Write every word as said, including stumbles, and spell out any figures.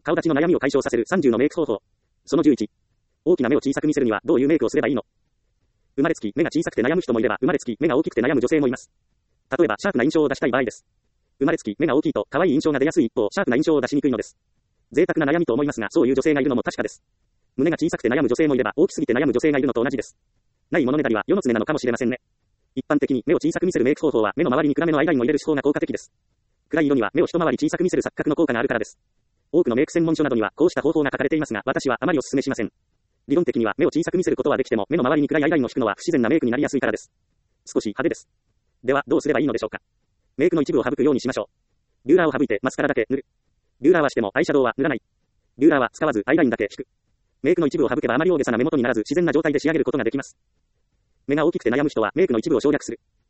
顔立ちの悩みを解消させるさんじゅうのメイク方法。そのじゅういち。大きな目を小さく見せるにはどういうメイクをすればいいの？生まれつき目が小さくて悩む人もいれば、生まれつき目が大きくて悩む女性もいます。例えば、シャープな印象を出したい場合です。生まれつき目が大きいと可愛い印象が出やすい一方、シャープな印象を出しにくいのです。贅沢な悩みと思いますが、そういう女性がいるのも確かです。胸が小さくて悩む女性もいれば、大きすぎて悩む女性がいるのと同じです。ないものねだりは世の常なのかもしれませんね。一般的に目を小さく見せるメイク方法は、目の周りに暗めのアイラインを入れる手法が効果的です。暗い色には目を一回り小さく見せる錯覚の効果があるからです。多くのメイク専門書などにはこうした方法が書かれていますが、私はあまりお勧めしません。理論的には目を小さく見せることはできても、目の周りに暗いアイラインを引くのは不自然なメイクになりやすいからです。少し派手です。では、どうすればいいのでしょうか。メイクの一部を省くようにしましょう。ビューラーを省いてマスカラだけ塗る。ビューラーはしてもアイシャドウは塗らない。ビューラーは使わずアイラインだけ引く。メイクの一部を省けばあまり大げさな目元にならず自然な状態で仕上げることができます。目が大きくて悩む人はメイクの一部を省略する。